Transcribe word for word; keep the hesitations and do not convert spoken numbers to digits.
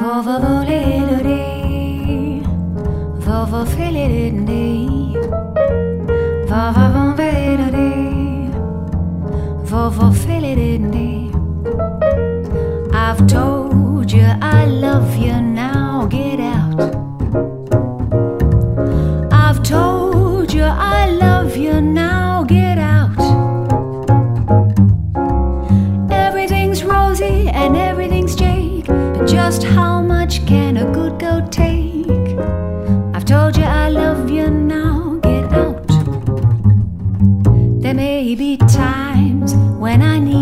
Vovovolidity, vovophilidity, vovovolidity, vovophilidity. I've told you I love you, now get out. I've told you I love you, now get out. Everything's rosy and everything's Jake, but just how much can a good goat take? I've told you I love you, now get out. There may be times when I need